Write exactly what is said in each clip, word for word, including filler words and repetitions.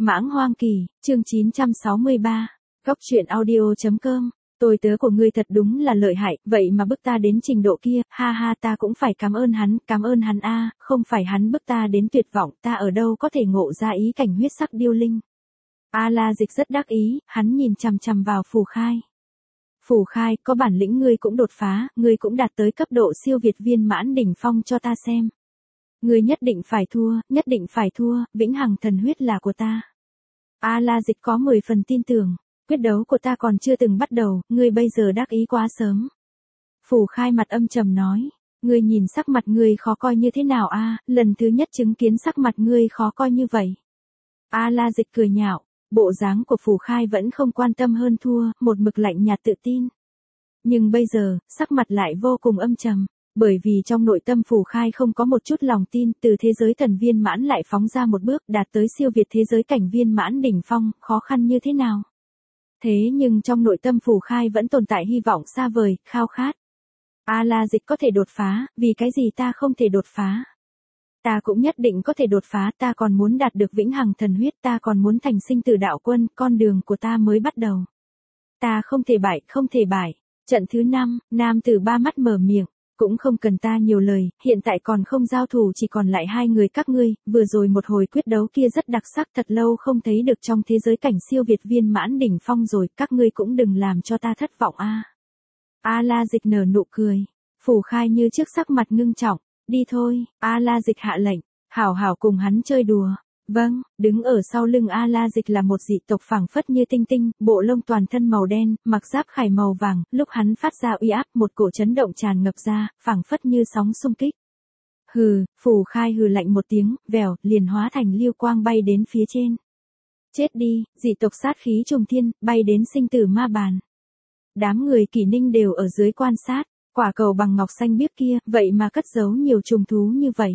Mãng Hoang Kỳ, chương chín trăm sáu mươi ba. Góc truyện audio.com. Tôi tớ của ngươi thật đúng là lợi hại, vậy mà bức ta đến trình độ kia, ha ha, ta cũng phải cảm ơn hắn, cảm ơn hắn a, không phải hắn bức ta đến tuyệt vọng, ta ở đâu có thể ngộ ra ý cảnh huyết sắc điêu linh. A La Dịch rất đắc ý, hắn nhìn chằm chằm vào Phù Khai. Phù Khai, có bản lĩnh ngươi cũng đột phá, ngươi cũng đạt tới cấp độ siêu việt viên mãn đỉnh phong cho ta xem. Ngươi nhất định phải thua, nhất định phải thua, vĩnh hằng thần huyết là của ta. A La Dịch có mười phần tin tưởng, quyết đấu của ta còn chưa từng bắt đầu, ngươi bây giờ đắc ý quá sớm. Phù Khai mặt âm trầm nói, ngươi nhìn sắc mặt ngươi khó coi như thế nào a, lần thứ nhất chứng kiến sắc mặt ngươi khó coi như vậy. A La Dịch cười nhạo, bộ dáng của Phù Khai vẫn không quan tâm hơn thua, một mực lạnh nhạt tự tin. Nhưng bây giờ, sắc mặt lại vô cùng âm trầm. Bởi vì trong nội tâm Phù Khai không có một chút lòng tin, từ thế giới thần viên mãn lại phóng ra một bước, đạt tới siêu việt thế giới cảnh viên mãn đỉnh phong, khó khăn như thế nào. Thế nhưng trong nội tâm Phù Khai vẫn tồn tại hy vọng xa vời, khao khát. A La Dịch có thể đột phá, vì cái gì ta không thể đột phá? Ta cũng nhất định có thể đột phá, ta còn muốn đạt được vĩnh hằng thần huyết, ta còn muốn thành sinh tử đạo quân, con đường của ta mới bắt đầu. Ta không thể bại, không thể bại. Trận thứ năm, nam tử ba mắt mở miệng. Cũng không cần ta nhiều lời, hiện tại còn không giao thủ, chỉ còn lại hai người các ngươi, vừa rồi một hồi quyết đấu kia rất đặc sắc, thật lâu không thấy được trong thế giới cảnh siêu việt viên mãn đỉnh phong rồi, các ngươi cũng đừng làm cho ta thất vọng a. A La Dịch nở nụ cười, Phù Khai như trước sắc mặt ngưng trọng, đi thôi, A La Dịch hạ lệnh, hảo hảo cùng hắn chơi đùa. Vâng, đứng ở sau lưng A La Dịch là một dị tộc phảng phất như tinh tinh, bộ lông toàn thân màu đen, mặc giáp khải màu vàng, lúc hắn phát ra uy áp, một cổ chấn động tràn ngập ra, phảng phất như sóng xung kích. Hừ, Phù Khai hừ lạnh một tiếng, vèo, liền hóa thành lưu quang bay đến phía trên. Chết đi, dị tộc sát khí trùng thiên, bay đến sinh tử ma bàn. Đám người Kỷ Ninh đều ở dưới quan sát, quả cầu bằng ngọc xanh biếc kia, vậy mà cất giấu nhiều trùng thú như vậy.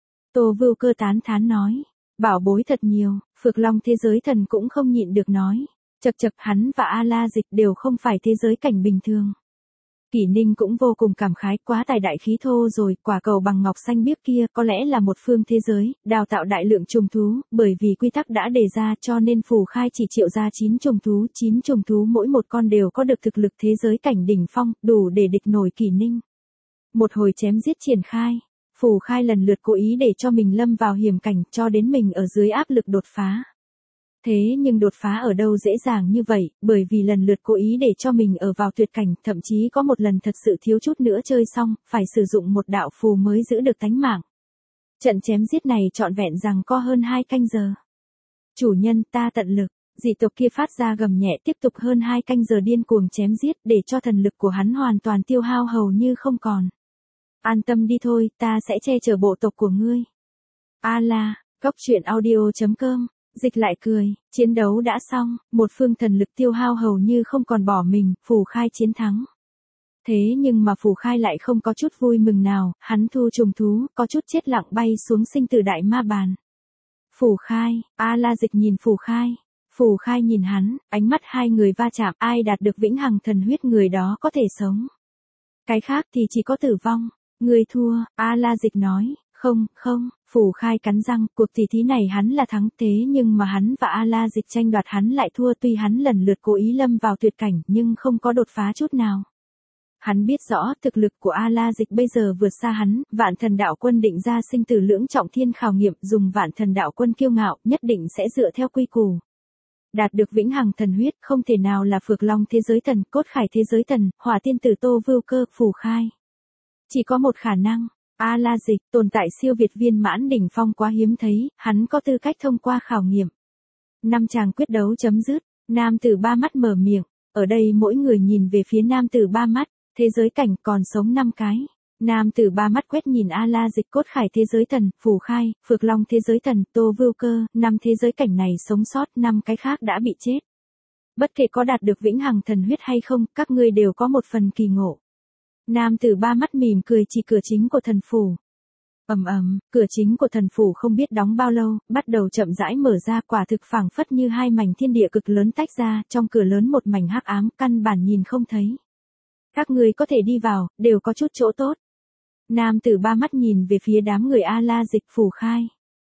Tô Vưu Cơ tán thán nói. Bảo bối thật nhiều, Phược Long thế giới thần cũng không nhịn được nói. Chật chật, hắn và A La Dịch đều không phải thế giới cảnh bình thường. Kỷ Ninh cũng vô cùng cảm khái, quá tài đại khí thô rồi, quả cầu bằng ngọc xanh biếc kia có lẽ là một phương thế giới, đào tạo đại lượng trùng thú, bởi vì quy tắc đã đề ra cho nên Phù Khai chỉ triệu ra chín trùng thú, chín trùng thú mỗi một con đều có được thực lực thế giới cảnh đỉnh phong, đủ để địch nổi Kỷ Ninh. Một hồi chém giết triển khai. Phù Khai lần lượt cố ý để cho mình lâm vào hiểm cảnh, cho đến mình ở dưới áp lực đột phá. Thế nhưng đột phá ở đâu dễ dàng như vậy, bởi vì lần lượt cố ý để cho mình ở vào tuyệt cảnh, thậm chí có một lần thật sự thiếu chút nữa chơi xong, phải sử dụng một đạo phù mới giữ được tánh mạng. Trận chém giết này trọn vẹn rằng có hơn hai canh giờ. Chủ nhân, ta tận lực, dị tộc kia phát ra gầm nhẹ, tiếp tục hơn hai canh giờ điên cuồng chém giết, để cho thần lực của hắn hoàn toàn tiêu hao hầu như không còn. An tâm đi thôi, ta sẽ che chở bộ tộc của ngươi. A La, góc truyện audio.com, Dịch lại cười, chiến đấu đã xong, một phương thần lực tiêu hao hầu như không còn bỏ mình, Phù Khai chiến thắng. Thế nhưng mà Phù Khai lại không có chút vui mừng nào, hắn thu trùng thú, có chút chết lặng bay xuống sinh tử đại ma bàn. Phù Khai, A La Dịch nhìn Phù Khai. Phù Khai nhìn hắn, ánh mắt hai người va chạm, ai đạt được vĩnh hằng thần huyết người đó có thể sống. Cái khác thì chỉ có tử vong. Người thua, A La Dịch nói, không, không, Phù Khai cắn răng, cuộc tỷ thí này hắn là thắng, thế nhưng mà hắn và A La Dịch tranh đoạt hắn lại thua, tuy hắn lần lượt cố ý lâm vào tuyệt cảnh nhưng không có đột phá chút nào. Hắn biết rõ thực lực của A La Dịch bây giờ vượt xa hắn, Vạn Thần Đạo Quân định ra sinh tử lưỡng trọng thiên khảo nghiệm, dùng Vạn Thần Đạo Quân kiêu ngạo, nhất định sẽ dựa theo quy củ. Đạt được vĩnh hằng thần huyết, không thể nào là Phược Long thế giới thần, Cốt Khải thế giới thần, Hỏa Tiên Tử Tô Vưu Cơ, Phù Khai. Chỉ có một khả năng, A La Dịch, tồn tại siêu việt viên mãn đỉnh phong quá hiếm thấy, hắn có tư cách thông qua khảo nghiệm. Năm chàng quyết đấu chấm dứt, nam tử ba mắt mở miệng, ở đây mỗi người nhìn về phía nam tử ba mắt, thế giới cảnh còn sống năm cái. Nam tử ba mắt quét nhìn A La Dịch, Cốt Khải thế giới thần, Phù Khai, Phược Long thế giới thần, Tô Vưu Cơ, năm thế giới cảnh này sống sót, năm cái khác đã bị chết. Bất kể có đạt được vĩnh hằng thần huyết hay không, các ngươi đều có một phần kỳ ngộ. Nam tử ba mắt mỉm cười chỉ cửa chính của thần phủ. Ầm ầm, cửa chính của thần phủ không biết đóng bao lâu, bắt đầu chậm rãi mở ra, quả thực phảng phất như hai mảnh thiên địa cực lớn tách ra, trong cửa lớn một mảnh hắc ám, căn bản nhìn không thấy. Các ngươi có thể đi vào, đều có chút chỗ tốt. Nam tử ba mắt nhìn về phía đám người A La Dịch, Phù Khai.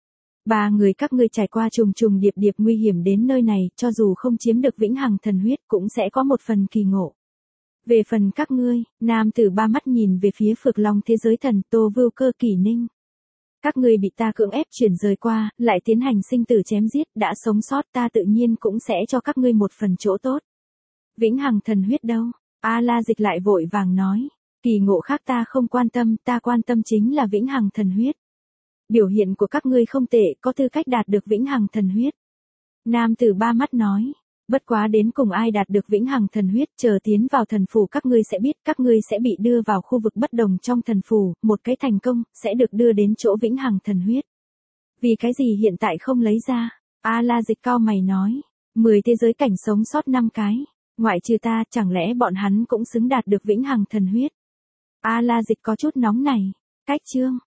Ba người các ngươi trải qua trùng trùng điệp điệp nguy hiểm đến nơi này, cho dù không chiếm được vĩnh hằng thần huyết cũng sẽ có một phần kỳ ngộ. Về phần các ngươi, nam tử ba mắt nhìn về phía Phược Long thế giới thần Tô Vưu Cơ Kỷ Ninh. Các ngươi bị ta cưỡng ép chuyển rời qua, lại tiến hành sinh tử chém giết, đã sống sót ta tự nhiên cũng sẽ cho các ngươi một phần chỗ tốt. Vĩnh hằng thần huyết đâu? A La Dịch lại vội vàng nói. Kỳ ngộ khác ta không quan tâm, ta quan tâm chính là vĩnh hằng thần huyết. Biểu hiện của các ngươi không tệ, có tư cách đạt được vĩnh hằng thần huyết. Nam tử ba mắt nói. Bất quá đến cùng ai đạt được vĩnh hằng thần huyết, chờ tiến vào thần phủ các ngươi sẽ biết, các ngươi sẽ bị đưa vào khu vực bất đồng trong thần phủ, một cái thành công, sẽ được đưa đến chỗ vĩnh hằng thần huyết. Vì cái gì hiện tại không lấy ra? A La Dịch cao mày nói. Mười thế giới cảnh sống sót năm cái. Ngoại trừ ta, chẳng lẽ bọn hắn cũng xứng đạt được vĩnh hằng thần huyết? A La Dịch có chút nóng này. Cách chương.